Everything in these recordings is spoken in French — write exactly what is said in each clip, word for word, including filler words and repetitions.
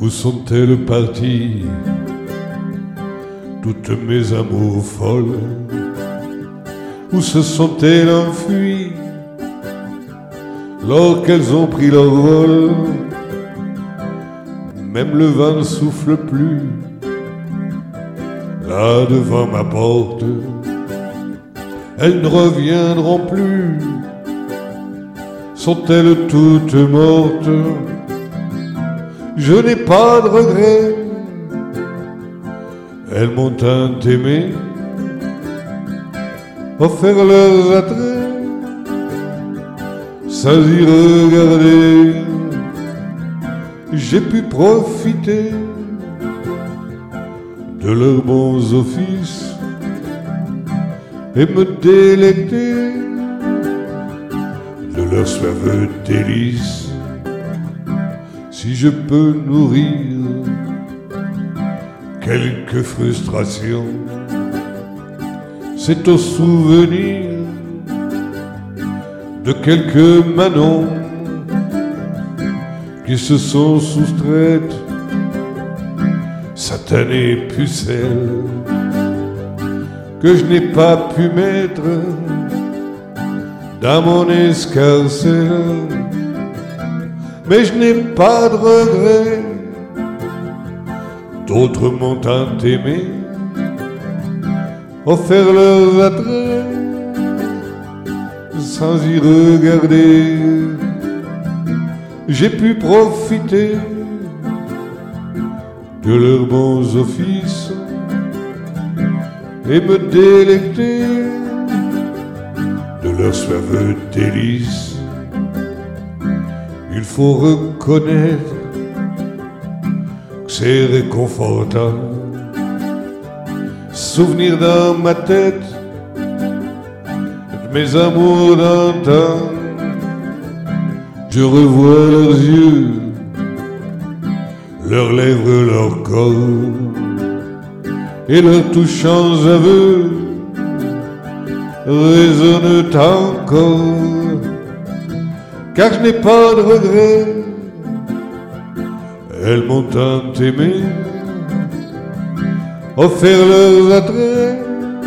Où sont-elles parties, toutes mes amours folles? Où se sont-elles enfuies lors qu'elles ont pris leur vol? Même le vent ne souffle plus là devant ma porte. Elles ne reviendront plus. Sont-elles toutes mortes? Je n'ai pas de regrets. Elles m'ont tant aimé, offert leurs attraits, sans y regarder. J'ai pu profiter de leurs bons offices et me délecter de leurs suaves délices. Si je peux nourrir quelques frustrations, c'est au souvenir de quelques manons qui se sont soustraites, satanées pucelles, que je n'ai pas pu mettre dans mon escarcelle. Mais je n'ai pas de regrets. D'autres m'ont tant aimé, offert leurs attraits, sans y regarder. J'ai pu profiter de leurs bons offices et me délecter de leurs suaves délices. Il faut reconnaître que c'est réconfortant. Souvenir dans ma tête de mes amours d'antan. Je revois leurs yeux, leurs lèvres, leur corps, et leurs touchants aveux résonnent encore. Car je n'ai pas de regrets. Elles m'ont tant aimé, offert leurs attraits,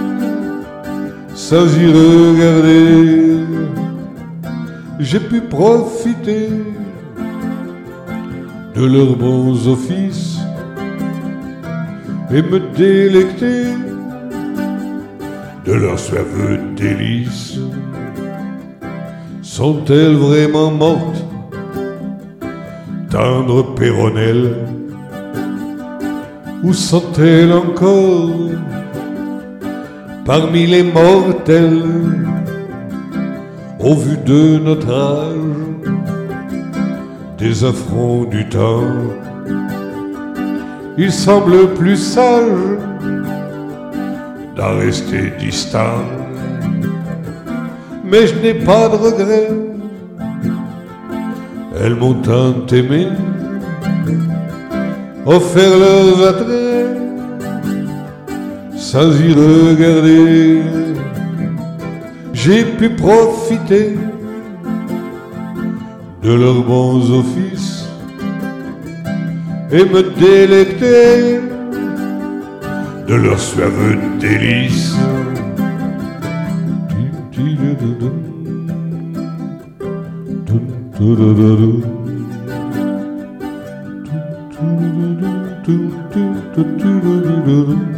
sans y regarder. J'ai pu profiter de leurs bons offices et me délecter de leurs suaves délices. Sont-elles vraiment mortes, tendres péronnelles? Ou sont-elles encore parmi les mortels? Au vu de notre âge, des affronts du temps, il semble plus sage d'en rester distant. Mais je n'ai pas de regrets. Elles m'ont tant aimé, offert leurs attraits, sans y regarder. J'ai pu profiter de leurs bons offices et me délecter de leurs suaves délices. Do